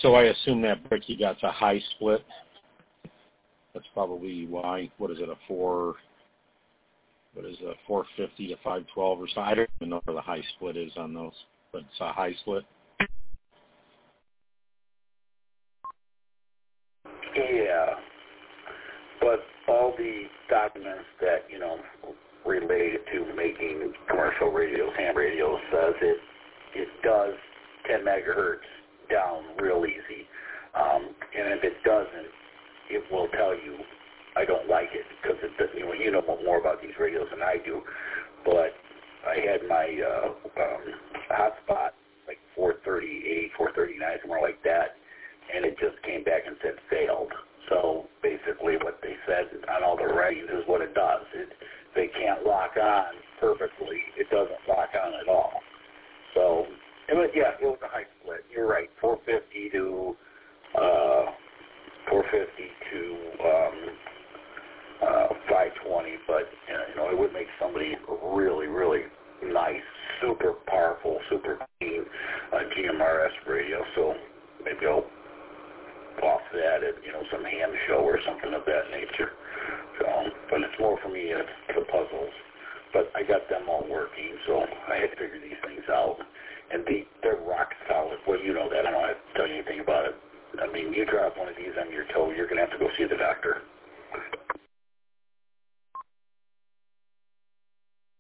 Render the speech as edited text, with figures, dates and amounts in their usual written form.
So I assume that brick you got's a high split. That's probably why. What is it, a 450 to 512 or something? I don't even know where the high split is on those, but it's a high split. Yeah, but all the documents that, related to making commercial radios, ham radios, says it does 10 megahertz down real easy. And if it doesn't, it will tell you, I don't like it, because you know more about these radios than I do. But I had my hotspot, like 438, 439, somewhere like that, and it just came back and said failed. So basically what they said on all the writings is what it does. They can't lock on perfectly. It doesn't lock on at all. So, it was a high split. You're right, 450 to 520, but it would make somebody really, really nice, super powerful, super clean GMRS radio. So maybe I'll off that at some ham show or something of that nature. So, but it's more for me the puzzles. But I got them all working, so I had to figure these things out. And they're rock solid. Well, you know that. I don't have to tell you anything about it. I mean, you drop one of these on your toe, you're going to have to go see the doctor.